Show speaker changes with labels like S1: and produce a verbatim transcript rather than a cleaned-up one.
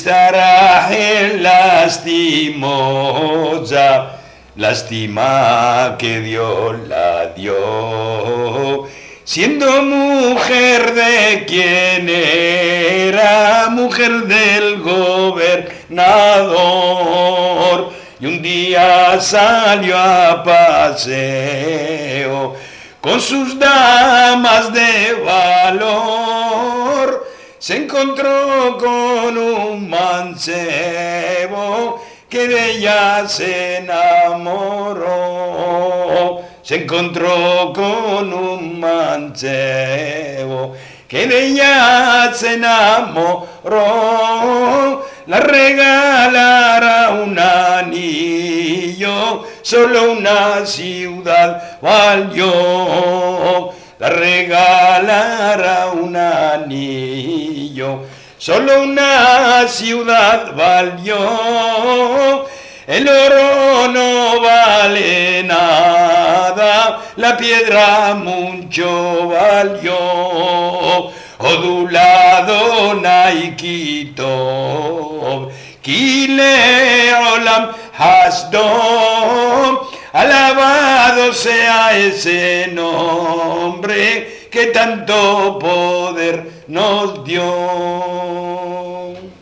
S1: Sara el lastimosa, lástima que Dios la dio. Siendo mujer de quien era, mujer del gobernador, y un día salió a paseo con sus damas de valor. Se encontró con un mancebo que de ella se enamoró. Se encontró con un mancebo que de ella se enamoró. La regalara un anillo, solo una ciudad valió. La regalara un anillo, solo una ciudad valió. El oro no vale nada, la piedra mucho valió. Odulado Naikito, Kile Olam Hasdom, alabado sea ese nombre que tanto poder nos dio.